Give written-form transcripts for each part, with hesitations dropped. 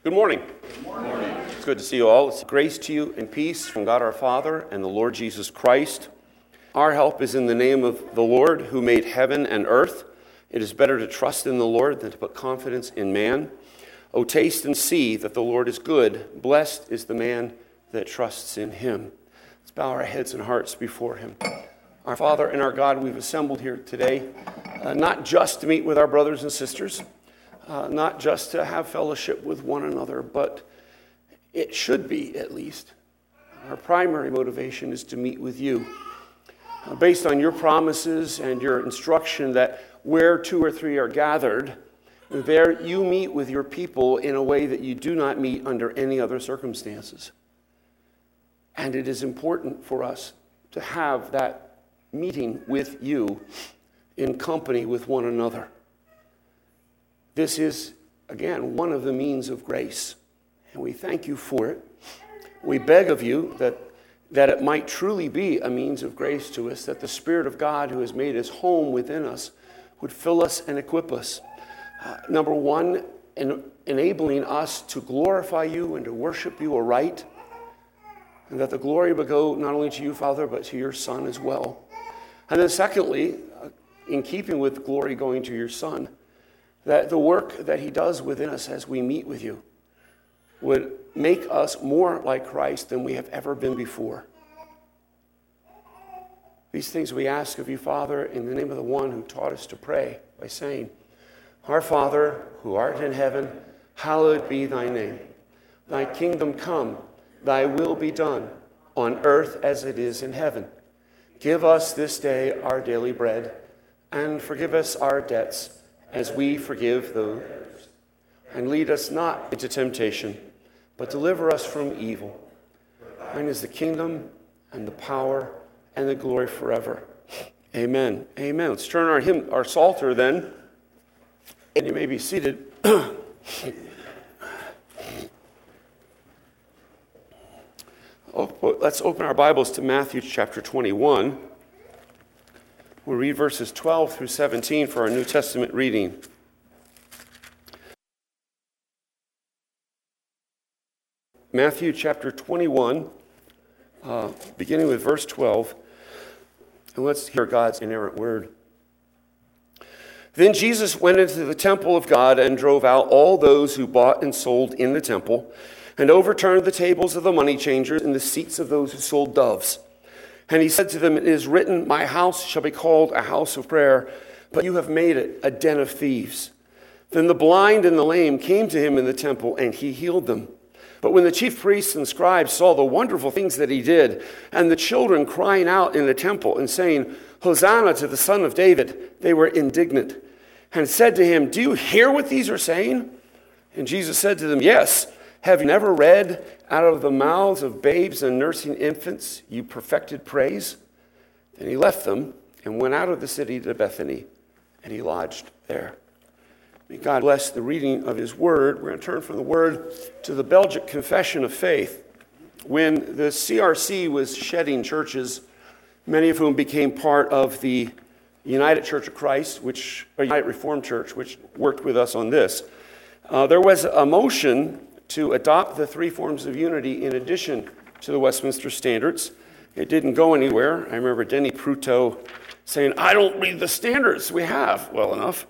Good morning. Good morning. It's good to see you all. It's grace to you and peace from God our Father and the Lord Jesus Christ. Our help is in the name of the Lord who made heaven and earth. It is better to trust in the Lord than to put confidence in man. O taste and see that the Lord is good. Blessed is the man that trusts in him. Let's bow our heads and hearts before him. Our Father and our God, we've assembled here today, not just to meet with our brothers and sisters, not just to have fellowship with one another, but it should be, at least. Our primary motivation is to meet with you. Based on your promises and your instruction that where two or three are gathered, there you meet with your people in a way that you do not meet under any other circumstances. And it is important for us to have that meeting with you in company with one another. This is, again, one of the means of grace, and we thank you for it. We beg of you that it might truly be a means of grace to us, that the Spirit of God who has made his home within us would fill us and equip us. Number one, enabling us to glorify you and to worship you aright, and that the glory would go not only to you, Father, but to your Son as well. And then secondly, in keeping with glory going to your Son, that the work that he does within us as we meet with you would make us more like Christ than we have ever been before. These things we ask of you, Father, in the name of the one who taught us to pray by saying, Our Father, who art in heaven, hallowed be thy name. Thy kingdom come, thy will be done, on earth as it is in heaven. Give us this day our daily bread, and forgive us our debts, as we forgive those. And lead us not into temptation, but deliver us from evil. Thine is the kingdom, and the power, and the glory forever. Amen. Amen. Let's turn our psalter then, and you may be seated. Let's open our Bibles to Matthew chapter 21. We'll read verses 12 through 17 for our New Testament reading. Matthew chapter 21, beginning with verse 12. And let's hear God's inerrant word. Then Jesus went into the temple of God and drove out all those who bought and sold in the temple, and overturned the tables of the money changers and the seats of those who sold doves. And he said to them, It is written, My house shall be called a house of prayer, but you have made it a den of thieves. Then the blind and the lame came to him in the temple, and he healed them. But when the chief priests and scribes saw the wonderful things that he did, and the children crying out in the temple and saying, Hosanna to the Son of David, they were indignant, and said to him, Do you hear what these are saying? And Jesus said to them, Yes. Have you never read, out of the mouths of babes and nursing infants, you perfected praise? Then he left them and went out of the city to Bethany, and he lodged there. May God bless the reading of his word. We're going to turn from the word to the Belgic Confession of Faith. When the CRC was shedding churches, many of whom became part of the United Church of Christ, United Reformed Church, which worked with us on this, there was a motion to adopt the three forms of unity in addition to the Westminster Standards. It didn't go anywhere. I remember Denny Pruto saying, I don't read the standards we have well enough.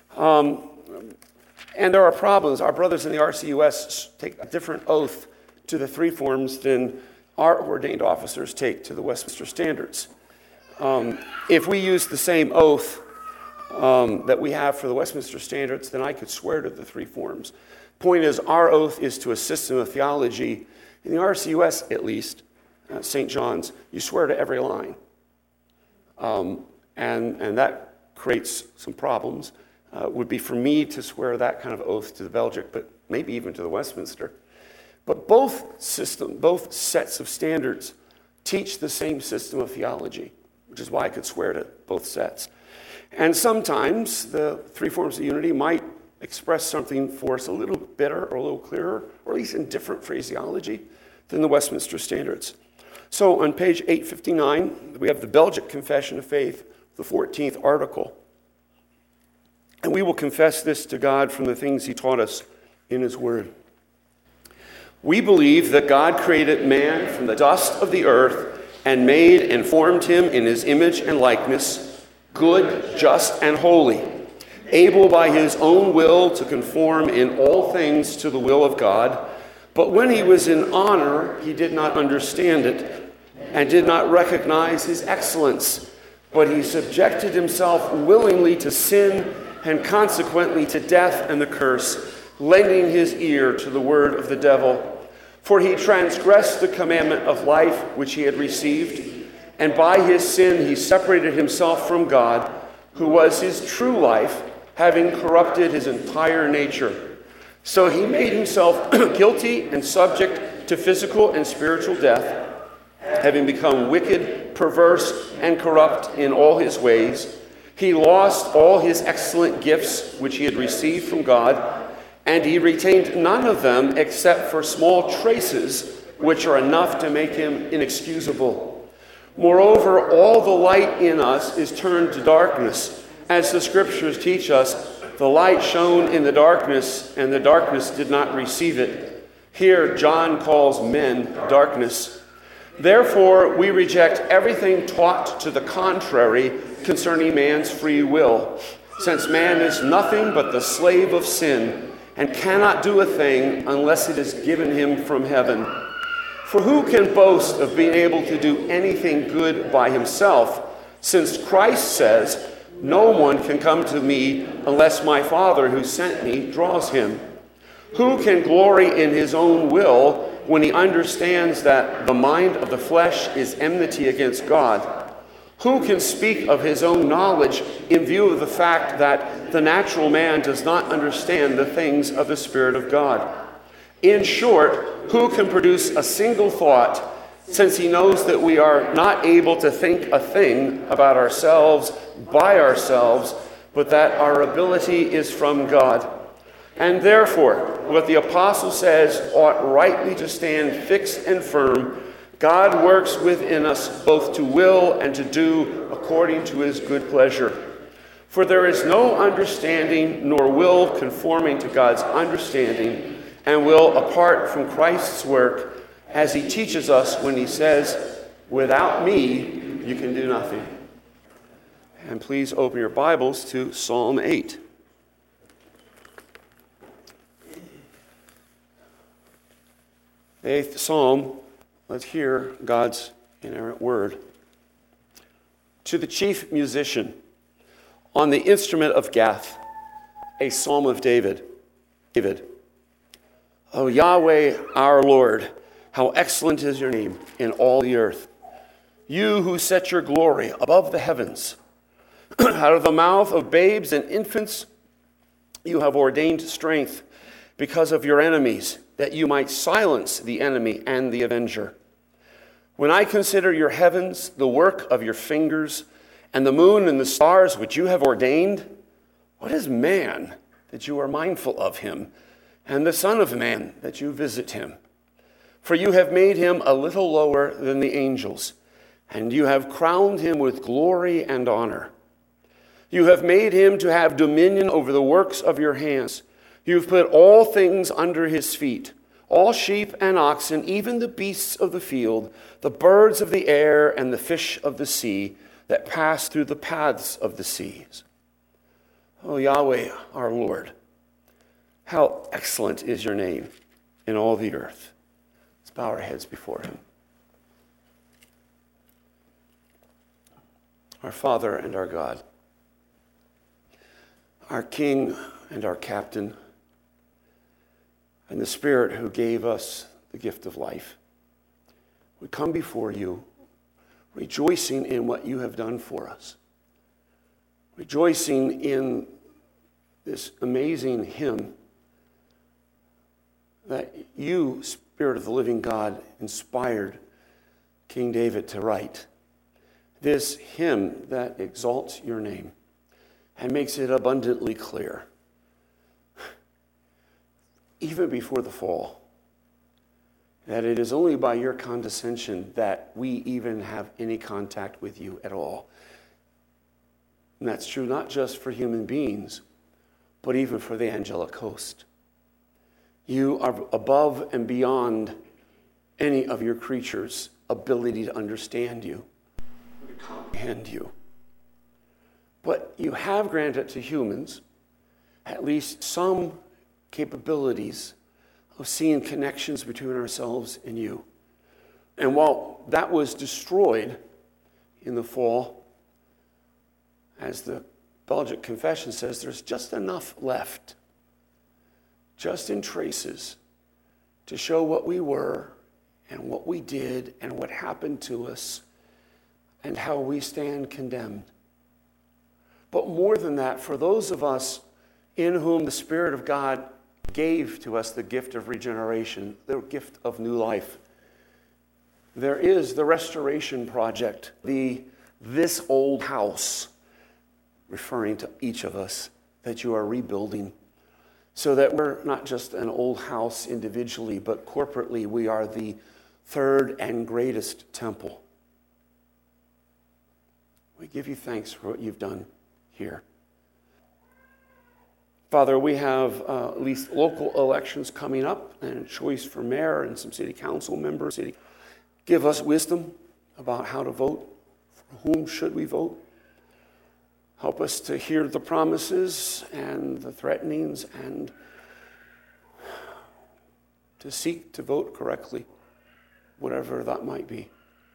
And there are problems. Our brothers in the RCUS take a different oath to the three forms than our ordained officers take to the Westminster Standards. If we use the same oath that we have for the Westminster Standards, then I could swear to the three forms. Point is, our oath is to a system of theology. In the RCUS, at least, St. John's, you swear to every line. And that creates some problems. Would be for me to swear that kind of oath to the Belgic, but maybe even to the Westminster. But both sets of standards teach the same system of theology, which is why I could swear to both sets. And sometimes the three forms of unity might express something for us a little better or a little clearer, or at least in different phraseology than the Westminster Standards. So on page 859, we have the Belgic Confession of Faith, the 14th article. And we will confess this to God from the things he taught us in his word. We believe that God created man from the dust of the earth and made and formed him in his image and likeness, good, just, and holy, able by his own will to conform in all things to the will of God. But when he was in honor, he did not understand it and did not recognize his excellence. But he subjected himself willingly to sin and consequently to death and the curse, lending his ear to the word of the devil. For he transgressed the commandment of life which he had received, and by his sin he separated himself from God, who was his true life, having corrupted his entire nature. So he made himself guilty and subject to physical and spiritual death, having become wicked, perverse, and corrupt in all his ways. He lost all his excellent gifts which he had received from God, and he retained none of them except for small traces, which are enough to make him inexcusable. Moreover, all the light in us is turned to darkness. As the scriptures teach us, the light shone in the darkness, and the darkness did not receive it. Here, John calls men darkness. Therefore, we reject everything taught to the contrary concerning man's free will, since man is nothing but the slave of sin, and cannot do a thing unless it is given him from heaven. For who can boast of being able to do anything good by himself, since Christ says, "No one can come to me unless my Father who sent me draws him"? Who can glory in his own will when he understands that the mind of the flesh is enmity against God? Who can speak of his own knowledge in view of the fact that the natural man does not understand the things of the Spirit of God? In short, who can produce a single thought, since he knows that we are not able to think a thing about ourselves by ourselves, but that our ability is from God? And therefore, what the apostle says ought rightly to stand fixed and firm. God works within us both to will and to do according to his good pleasure. For there is no understanding nor will conforming to God's understanding, and will apart from Christ's work, as he teaches us when he says, "Without me, you can do nothing." And please open your Bibles to Psalm 8. The 8th Psalm. Let's hear God's inerrant word. To the chief musician, on the instrument of Gath, a psalm of David. O Yahweh, our Lord, how excellent is your name in all the earth. You who set your glory above the heavens. Out of the mouth of babes and infants, you have ordained strength because of your enemies, that you might silence the enemy and the avenger. When I consider your heavens, the work of your fingers, and the moon and the stars which you have ordained, what is man that you are mindful of him, and the Son of Man that you visit him? For you have made him a little lower than the angels, and you have crowned him with glory and honor. You have made him to have dominion over the works of your hands. You have put all things under his feet, all sheep and oxen, even the beasts of the field, the birds of the air, and the fish of the sea that pass through the paths of the seas. O Yahweh, our Lord, how excellent is your name in all the earth. Let's bow our heads before him. Our Father and our God, our King and our Captain, and the Spirit who gave us the gift of life, we come before you rejoicing in what you have done for us, rejoicing in this amazing hymn that you, Spirit of the living God, inspired King David to write. This hymn that exalts your name and makes it abundantly clear, even before the fall, that it is only by your condescension that we even have any contact with you at all. And that's true not just for human beings, but even for the angelic host. You are above and beyond any of your creatures' ability to understand you, to comprehend you. But you have granted to humans at least some capabilities of seeing connections between ourselves and you. And while that was destroyed in the fall, as the Belgic Confession says, there's just enough left, just in traces, to show what we were and what we did and what happened to us and how we stand condemned. But more than that, for those of us in whom the Spirit of God gave to us the gift of regeneration, the gift of new life, there is the restoration project, this old house, referring to each of us, that you are rebuilding, so that we're not just an old house individually, but corporately we are the third and greatest temple. We give you thanks for what you've done here. Father, we have at least local elections coming up and a choice for mayor and some city council members. Give us wisdom about how to vote. For whom should we vote? Help us to hear the promises and the threatenings and to seek to vote correctly, whatever that might be.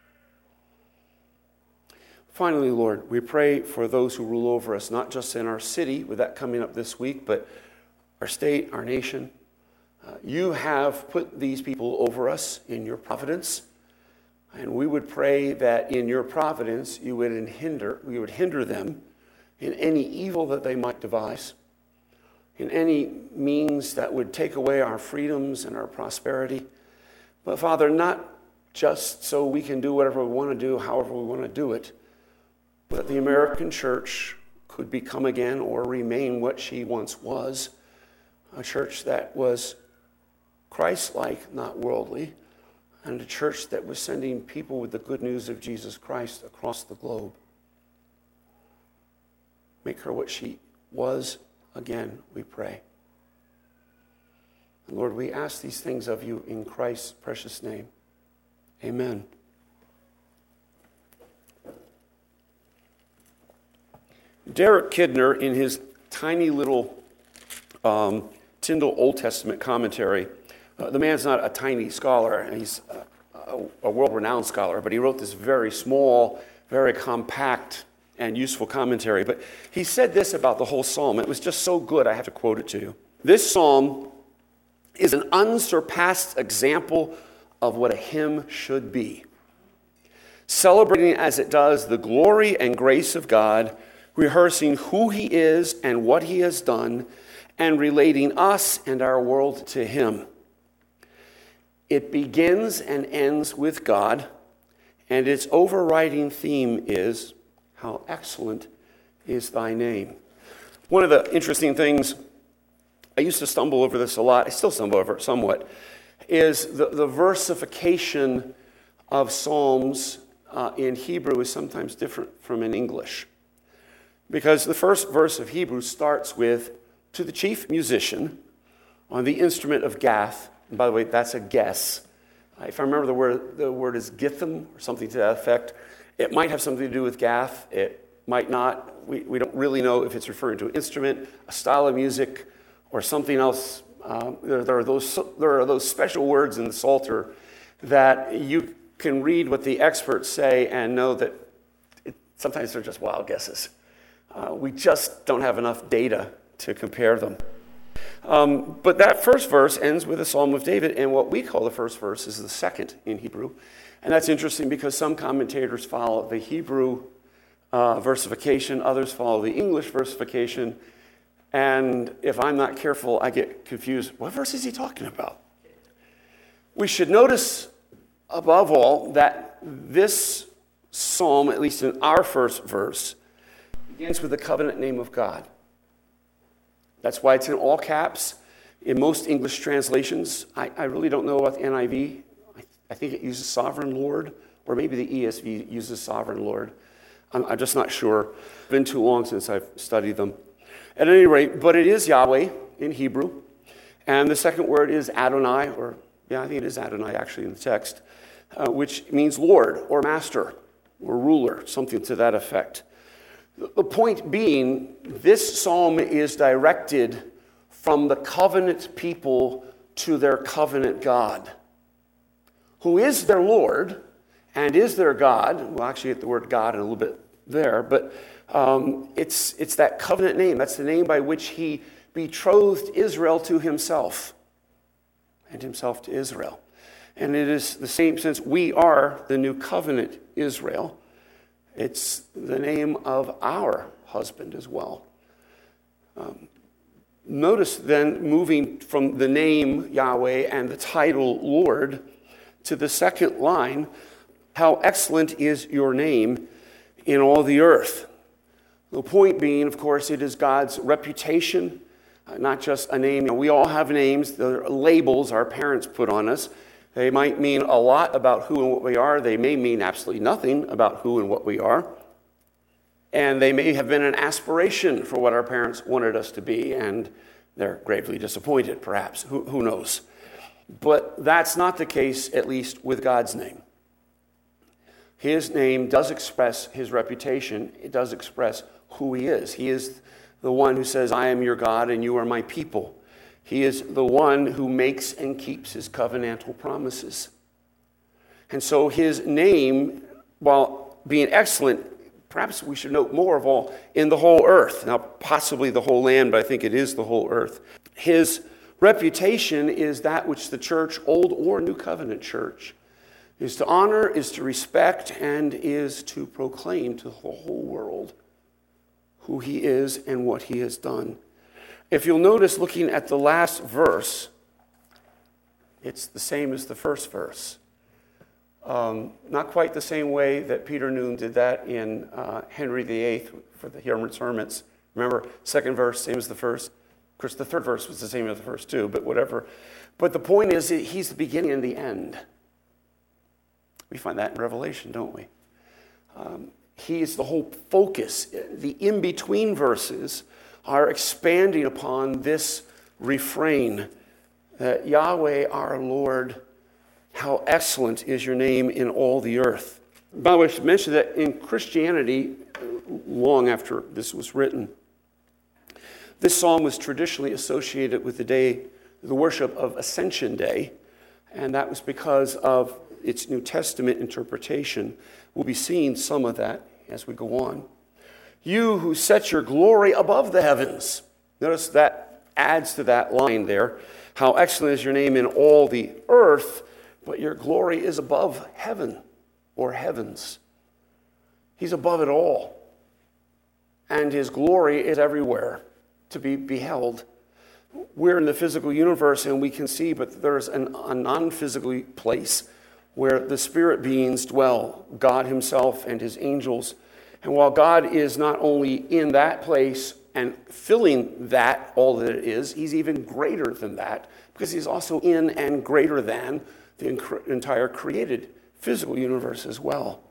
Finally, Lord, we pray for those who rule over us, not just in our city, with that coming up this week, but our state, our nation. You have put these people over us in your providence, and we would pray that in your providence you would hinder them in any evil that they might devise, in any means that would take away our freedoms and our prosperity. But Father, not just so we can do whatever we want to do, however we want to do it, that the American church could become again or remain what she once was, a church that was Christ-like, not worldly, and a church that was sending people with the good news of Jesus Christ across the globe. Make her what she was again, we pray. And Lord, we ask these things of you in Christ's precious name. Amen. Derek Kidner, in his tiny little Tyndale Old Testament commentary, the man's not a tiny scholar, and he's a world-renowned scholar, but he wrote this very small, very compact, and useful commentary. But he said this about the whole psalm. It was just so good, I have to quote it to you. This psalm is an unsurpassed example of what a hymn should be, celebrating as it does the glory and grace of God, rehearsing who he is and what he has done, and relating us and our world to him. It begins and ends with God, and its overriding theme is, how excellent is thy name. One of the interesting things, I used to stumble over this a lot, I still stumble over it somewhat, is the versification of Psalms in Hebrew is sometimes different from in English. Because the first verse of Hebrew starts with, to the chief musician on the instrument of Gath, and by the way, that's a guess. If I remember the word is Githam, or something to that effect. It might have something to do with Gath. It might not. We don't really know if it's referring to an instrument, a style of music, or something else. There are those special words in the Psalter that you can read what the experts say and know that sometimes they're just wild guesses. We just don't have enough data to compare them. But that first verse ends with a Psalm of David, and what we call the first verse is the second in Hebrew. And that's interesting because some commentators follow the Hebrew versification, others follow the English versification, and if I'm not careful, I get confused. What verse is he talking about? We should notice, above all, that this psalm, at least in our first verse, begins with the covenant name of God. That's why it's in all caps. In most English translations, I really don't know about the NIV. I think it uses sovereign Lord, or maybe the ESV uses sovereign Lord. I'm just not sure. It's been too long since I've studied them. At any rate, but it is Yahweh in Hebrew. And the second word is Adonai, I think it is Adonai actually in the text, which means Lord or Master or ruler, something to that effect. The point being, this psalm is directed from the covenant people to their covenant God, who is their Lord and is their God. We'll actually get the word God in a little bit there, but it's that covenant name. That's the name by which he betrothed Israel to himself and himself to Israel. And it is the same since we are the new covenant Israel. It's the name of our husband as well. Notice then, moving from the name Yahweh and the title Lord to the second line, how excellent is your name in all the earth. The point being, of course, it is God's reputation, not just a name. We all have names, the labels our parents put on us. They might mean a lot about who and what we are. They may mean absolutely nothing about who and what we are. And they may have been an aspiration for what our parents wanted us to be, and they're gravely disappointed, perhaps. Who knows? But that's not the case, at least with God's name. His name does express his reputation. It does express who he is. He is the one who says, I am your God and you are my people. He is the one who makes and keeps his covenantal promises. And so his name, while being excellent, perhaps we should note more of all, in the whole earth. Now, possibly the whole land, but I think it is the whole earth. His reputation is that which the church, Old or New Covenant church, is to honor, is to respect, and is to proclaim to the whole world who he is and what he has done. If you'll notice, looking at the last verse, it's the same as the first verse. Not quite the same way that Peter Noon did that in Henry VIII for the Herman Sermons. Remember, second verse, same as the first. Of course, the third verse was the same as the first too, but whatever. But the point is, he's the beginning and the end. We find that in Revelation, don't we? He is the whole focus. The in-between verses are expanding upon this refrain that Yahweh, our Lord, how excellent is your name in all the earth. By the way, I should mention that in Christianity, long after this was written, this psalm was traditionally associated with the worship of Ascension Day, and that was because of its New Testament interpretation. We'll be seeing some of that as we go on. You who set your glory above the heavens. Notice that adds to that line there. How excellent is your name in all the earth, but your glory is above heaven or heavens. He's above it all. And his glory is everywhere to be beheld. We're in the physical universe and we can see, but there's a non-physical place where the spirit beings dwell, God himself and his angels. And while God is not only in that place and filling that, all that it is, he's even greater than that, because he's also in and greater than the entire created physical universe as well.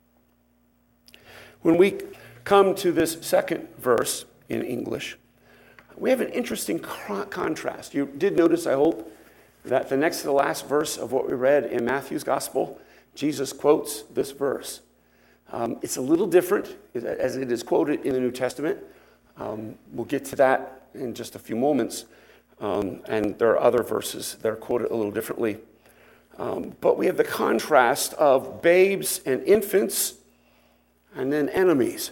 When we come to this second verse in English, we have an interesting contrast. You did notice, I hope, that the next to the last verse of what we read in Matthew's gospel, Jesus quotes this verse. It's a little different as it is quoted in the New Testament. We'll get to that in just a few moments. And there are other verses that are quoted a little differently. But we have the contrast of babes and infants and then enemies.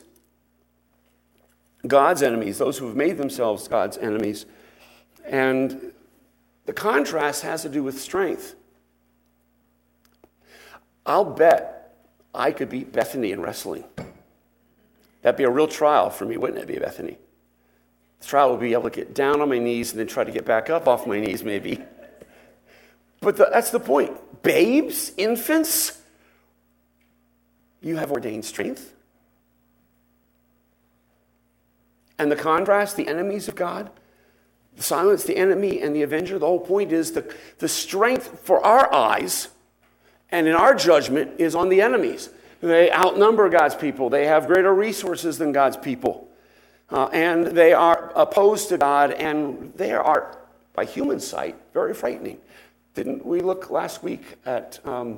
God's enemies, those who have made themselves God's enemies. And the contrast has to do with strength. I'll bet I could beat Bethany in wrestling. That'd be a real trial for me, wouldn't it be, Bethany? The trial would be able to get down on my knees and then try to get back up off my knees, maybe. But that's the point. Babes, infants, you have ordained strength. And the contrast, the enemies of God, the silence, the enemy, and the avenger, the whole point is the strength for our eyes and in our judgment is on the enemies. They outnumber God's people. They have greater resources than God's people. And they are opposed to God, and they are by human sight, very frightening. Didn't we look last week at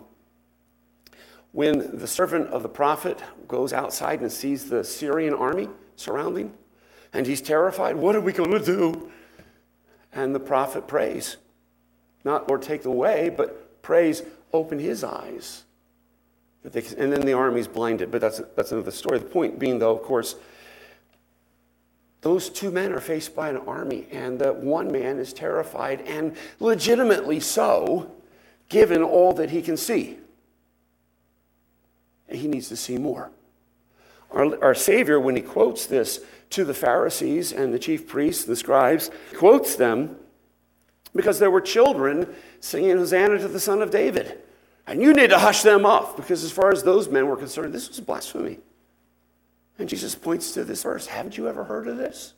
when the servant of the prophet goes outside and sees the Syrian army surrounding? And he's terrified. What are we going to do? And the prophet prays. Not, Lord, take them away, but prays, open his eyes. And then the army's blinded. But that's another story. The point being, though, of course, those two men are faced by an army, and the one man is terrified, and legitimately so, given all that he can see. And he needs to see more. Our Savior, when he quotes this to the Pharisees and the chief priests, the scribes, quotes them because there were children singing Hosanna to the Son of David. And you need to hush them up, because as far as those men were concerned, this was blasphemy. And Jesus points to this verse. Haven't you ever heard of this?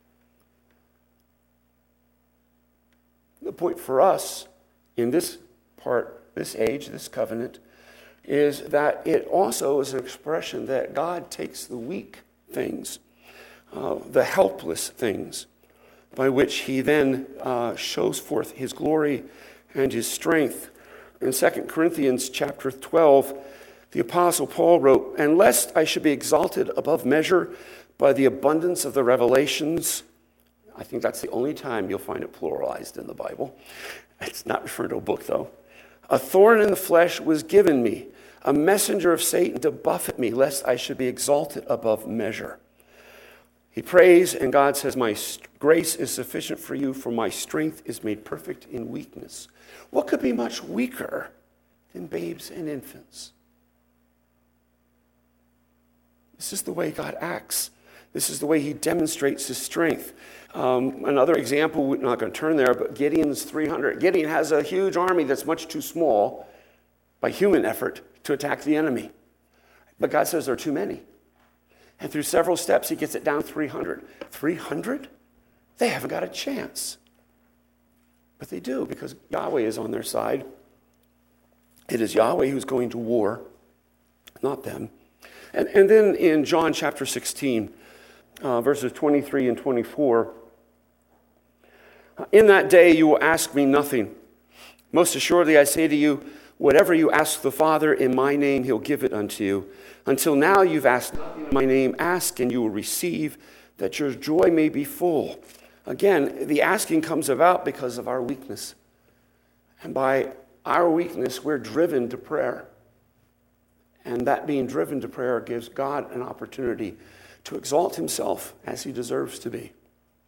The point for us in this part, this age, this covenant, is that it also is an expression that God takes the weak things, the helpless things, by which he then shows forth his glory and his strength. In 2 Corinthians chapter 12, the Apostle Paul wrote, "And lest I should be exalted above measure by the abundance of the revelations," I think that's the only time you'll find it pluralized in the Bible. It's not referring to a book, though. "A thorn in the flesh was given me, a messenger of Satan to buffet me, lest I should be exalted above measure." He prays, and God says, "My grace is sufficient for you, for my strength is made perfect in weakness." What could be much weaker than babes and infants? This is the way God acts. This is the way he demonstrates his strength. Another example, we're not going to turn there, but Gideon's 300. Gideon has a huge army that's much too small by human effort to attack the enemy. But God says there are too many. And through several steps, he gets it down 300. 300? They haven't got a chance. But they do, because Yahweh is on their side. It is Yahweh who's going to war, not them. And then in John chapter 16, verses 23 and 24, "In that day you will ask me nothing. Most assuredly I say to you, whatever you ask the Father in my name, he'll give it unto you. Until now you've asked nothing in my name. Ask and you will receive, that your joy may be full." Again, the asking comes about because of our weakness. And by our weakness, we're driven to prayer. And that being driven to prayer gives God an opportunity to exalt himself as he deserves to be.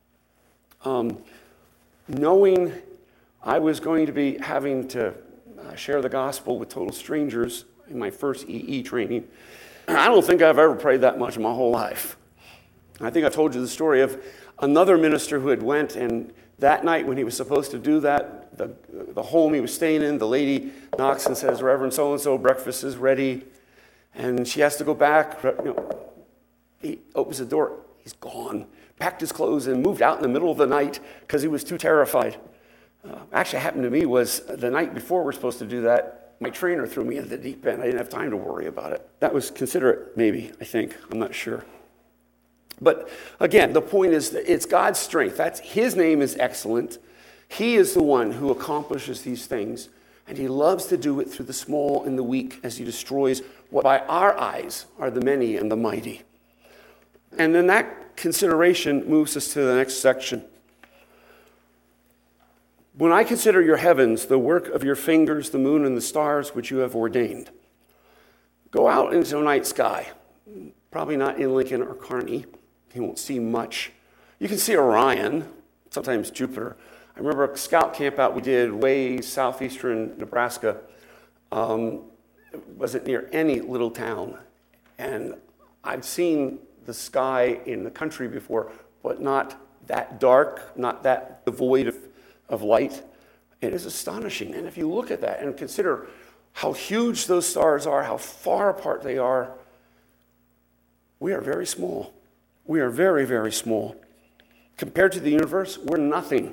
Knowing I was going to be having to share the gospel with total strangers in my first EE training, I don't think I've ever prayed that much in my whole life. I think I've told you the story of another minister who had went, and that night when he was supposed to do that, the home he was staying in, the lady knocks and says, "Reverend so-and-so, breakfast is ready." And she has to go back. He opens the door. He's gone. Packed his clothes and moved out in the middle of the night because he was too terrified. Actually, happened to me was the night before we're supposed to do that, my trainer threw me into the deep end. I didn't have time to worry about it. That was considerate, maybe, I think. I'm not sure. But again, the point is that it's God's strength. His name is excellent. He is the one who accomplishes these things. And he loves to do it through the small and the weak as he destroys what by our eyes are the many and the mighty. And then that consideration moves us to the next section. "When I consider your heavens, the work of your fingers, the moon and the stars which you have ordained." Go out into the night sky. Probably not in Lincoln or Kearney. You won't see much. You can see Orion, sometimes Jupiter. I remember a scout camp out we did way southeastern Nebraska. It wasn't near any little town. And I've seen the sky in the country before, but not that dark, not that devoid of light. It is astonishing. And if you look at that and consider how huge those stars are, how far apart they are, we are very small. We are very, very small. Compared to the universe, we're nothing.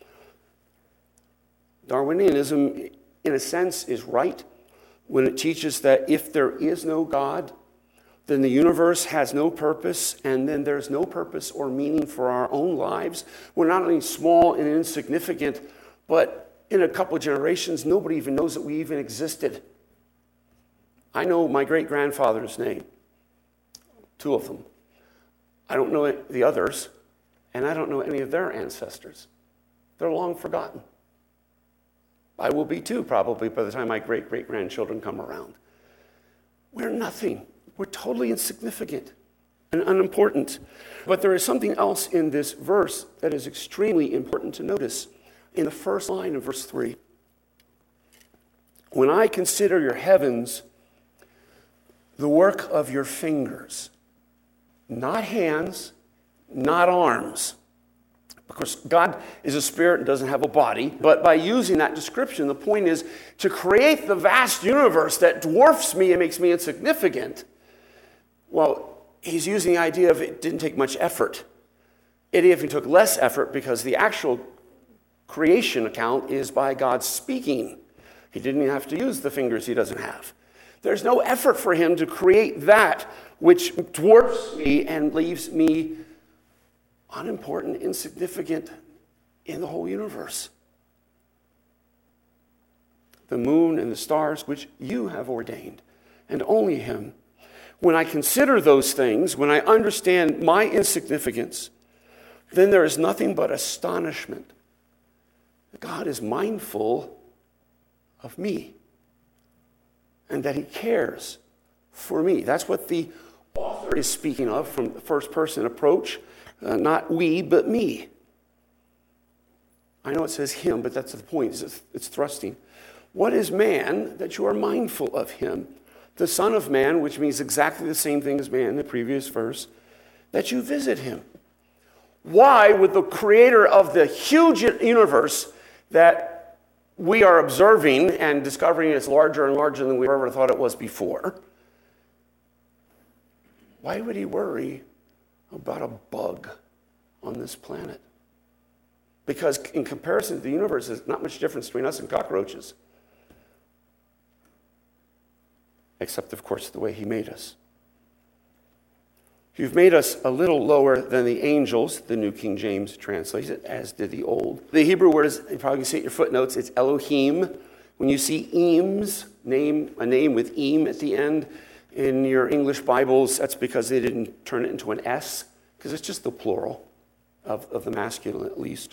Darwinianism, in a sense, is right when it teaches that if there is no God, then the universe has no purpose, and then there's no purpose or meaning for our own lives. We're not only small and insignificant, but in a couple of generations, nobody even knows that we even existed. I know my great-grandfather's name, 2 of them. I don't know the others, and I don't know any of their ancestors. They're long forgotten. I will be too, probably, by the time my great-great-grandchildren come around. We're nothing. We're totally insignificant and unimportant. But there is something else in this verse that is extremely important to notice. In the first line of verse 3, when I consider your heavens, the work of your fingers, not hands, not arms. Because God is a spirit and doesn't have a body. But by using that description, the point is to create the vast universe that dwarfs me and makes me insignificant. Well, he's using the idea of it didn't take much effort. It even took less effort because the actual creation account is by God speaking. He didn't even have to use the fingers he doesn't have. There's no effort for him to create that which dwarfs me and leaves me unimportant, insignificant in the whole universe. The moon and the stars which you have ordained, and only him. When I consider those things, when I understand my insignificance, then there is nothing but astonishment. God is mindful of me and that he cares for me. That's what the author is speaking of from the first person approach. Not we, but me. I know it says him, but that's the point. It's thrusting. What is man that you are mindful of him? The Son of Man, which means exactly the same thing as man in the previous verse, that you visit him. Why would the creator of the huge universe that we are observing and discovering is larger and larger than we ever thought it was before, why would he worry about a bug on this planet? Because in comparison to the universe, there's not much difference between us and cockroaches. Except, of course, the way he made us. You've made us a little lower than the angels, the New King James translates it, as did the Old. The Hebrew word is, you probably can see it in your footnotes, it's Elohim. When you see Eames, a name with Eam at the end, in your English Bibles, that's because they didn't turn it into an S, because it's just the plural of the masculine at least.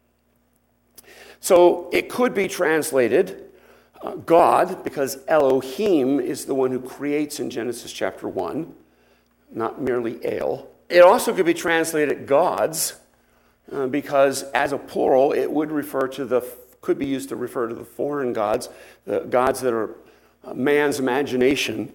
So it could be translated God, because Elohim is the one who creates in Genesis chapter 1, not merely El. It also could be translated gods, because as a plural, it would could be used to refer to the foreign gods, the gods that are man's imagination.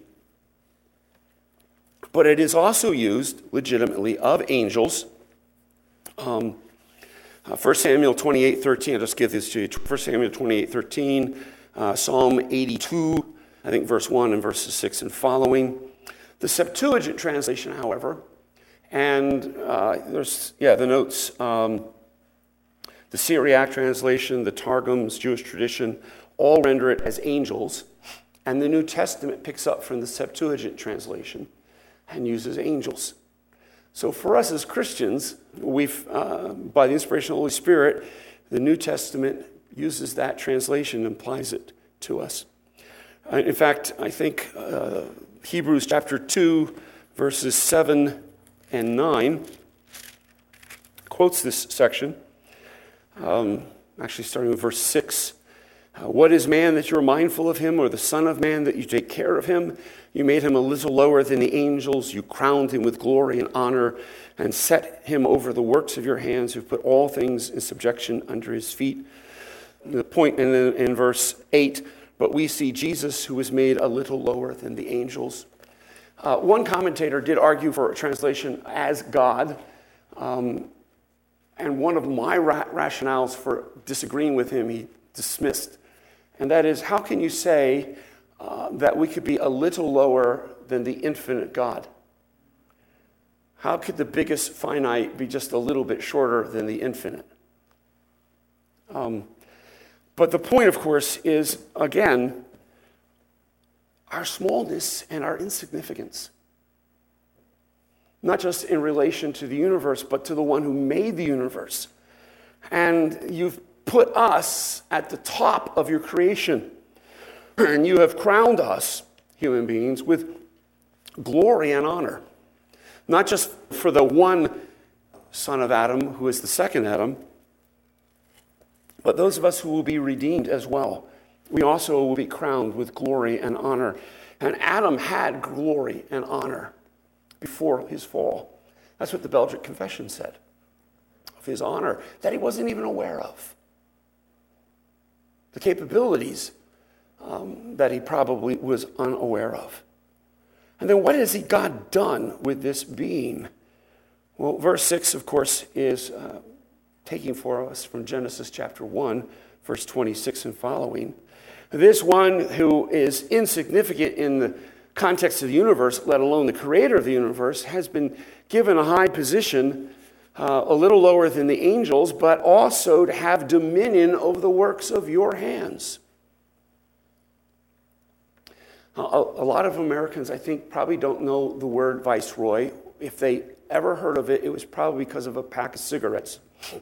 But it is also used legitimately of angels. 1 Samuel 28:13, I'll just give this to you. 1 Samuel 28:13, Psalm 82, I think verse 1 and verses 6 and following. The Septuagint translation, however, and there's the notes, the Syriac translation, the Targums, Jewish tradition, all render it as angels. And the New Testament picks up from the Septuagint translation and uses angels. So for us as Christians, we've, by the inspiration of the Holy Spirit, the New Testament uses that translation and applies it to us. In fact, I think Hebrews chapter 2, verses 7 and 9 quotes this section, actually starting with verse 6. What is man that you are mindful of him, or the Son of Man that you take care of him? You made him a little lower than the angels. You crowned him with glory and honor and set him over the works of your hands, who put all things in subjection under his feet. The point in verse 8, but we see Jesus, who was made a little lower than the angels. One commentator did argue for a translation as God, and one of my rationales for disagreeing with him, he dismissed. And that is, how can you say that we could be a little lower than the infinite God? How could the biggest finite be just a little bit shorter than the infinite? But the point, of course, is, again, our smallness and our insignificance. not just in relation to the universe, but to the one who made the universe. And you've put us at the top of your creation. And you have crowned us, human beings, with glory and honor. Not just for the one son of Adam, who is the second Adam, but those of us who will be redeemed as well. We also will be crowned with glory and honor. And Adam had glory and honor before his fall. That's what the Belgic Confession said of his honor that he wasn't even aware of. The capabilities that he probably was unaware of. And then what has God done with this being? Well, verse 6, of course, is taking for us from Genesis chapter 1, verse 26 and following. This one who is insignificant in the context of the universe, let alone the creator of the universe, has been given a high position, a little lower than the angels, but also to have dominion over the works of your hands. A lot of Americans, I think, probably don't know the word viceroy. If they ever heard of it, it was probably because of a pack of cigarettes.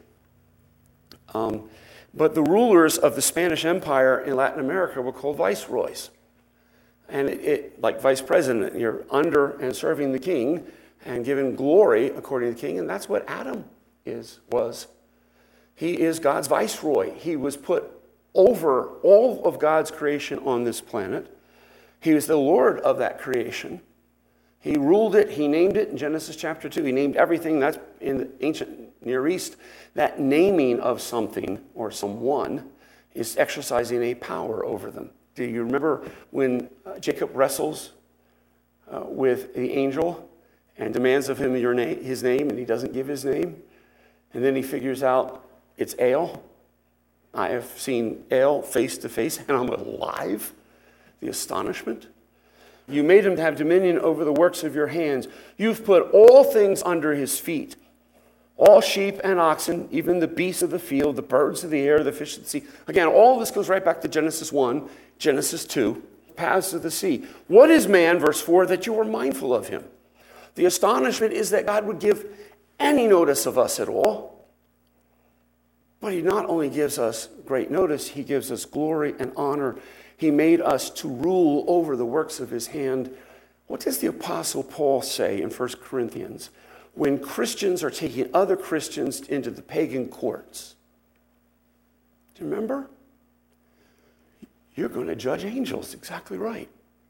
But the rulers of the Spanish Empire in Latin America were called viceroys. And it like vice president, you're under and serving the king and given glory according to the king. And that's what Adam was. He is God's viceroy. He was put over all of God's creation on this planet. He was the Lord of that creation. He ruled it. He named it in Genesis chapter 2. He named everything. That's in the ancient Near East. That naming of something or someone is exercising a power over them. Do you remember when Jacob wrestles with the angel and demands of him his name, and he doesn't give his name? And then he figures out it's El. I have seen El face to face, and I'm alive. The astonishment. You made him to have dominion over the works of your hands. You've put all things under his feet. All sheep and oxen, even the beasts of the field, the birds of the air, the fish of the sea. Again, all this goes right back to Genesis 1, Genesis 2, paths of the sea. What is man, verse 4, that you are mindful of him? The astonishment is that God would give any notice of us at all. But he not only gives us great notice, he gives us glory and honor. He made us to rule over the works of his hand. What does the Apostle Paul say in 1 Corinthians when Christians are taking other Christians into the pagan courts? Do you remember? You're going to judge angels. Exactly right.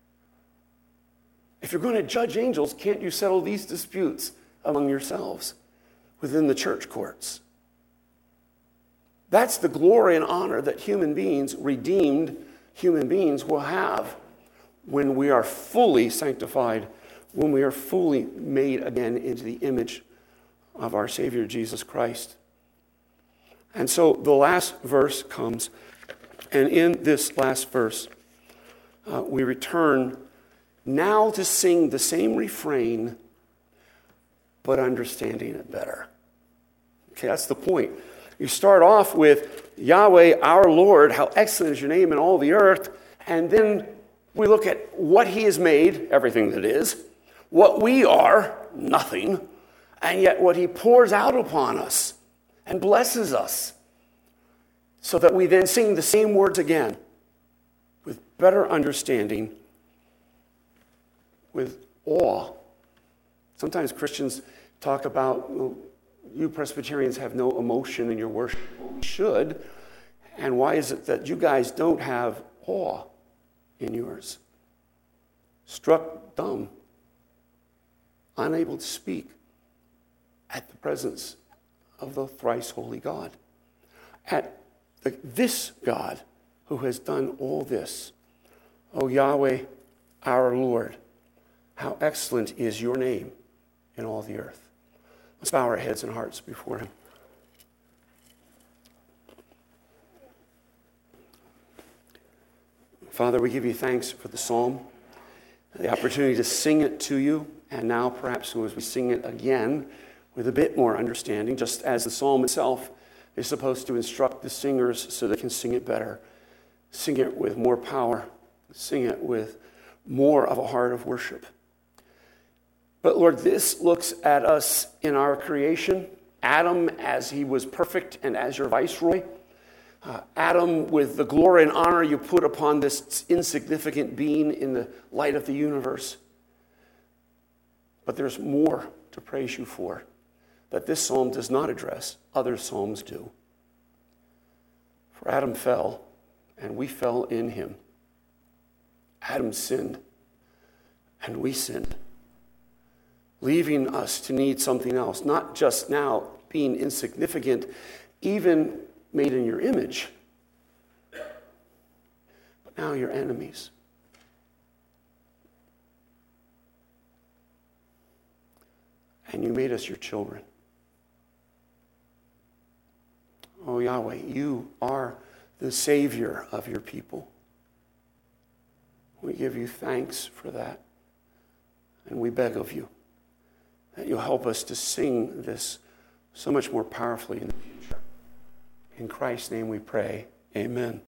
If you're going to judge angels, can't you settle these disputes among yourselves within the church courts? That's the glory and honor that human beings, redeemed human beings, will have when we are fully sanctified, when we are fully made again into the image of our Savior Jesus Christ. And so the last verse comes, and in this last verse, we return now to sing the same refrain, but understanding it better. Okay, that's the point. You start off with Yahweh, our Lord, how excellent is your name in all the earth. And then we look at what he has made, everything that is, what we are, nothing, and yet what he pours out upon us and blesses us, so that we then sing the same words again with better understanding, with awe. Sometimes Christians talk about, well, you Presbyterians have no emotion in your worship. We should. And why is it that you guys don't have awe in yours? Struck dumb, unable to speak at the presence of the thrice holy God. At this God who has done all this. O Yahweh, our Lord, how excellent is your name in all the earth. Let's bow our heads and hearts before him. Father, we give you thanks for the psalm, the opportunity to sing it to you, and now perhaps as we sing it again with a bit more understanding, just as the psalm itself is supposed to instruct the singers so they can sing it better. Sing it with more power. Sing it with more of a heart of worship. But Lord, this looks at us in our creation. Adam as he was perfect and as your viceroy. Adam with the glory and honor you put upon this insignificant being in the light of the universe. But there's more to praise you for that this psalm does not address. Other psalms do. For Adam fell, and we fell in him. Adam sinned, and we sinned, leaving us to need something else, not just now being insignificant, even made in your image, but now your enemies. And you made us your children. Oh, Yahweh, you are the Savior of your people. We give you thanks for that. And we beg of you that you'll help us to sing this so much more powerfully in the future. In Christ's name we pray. Amen.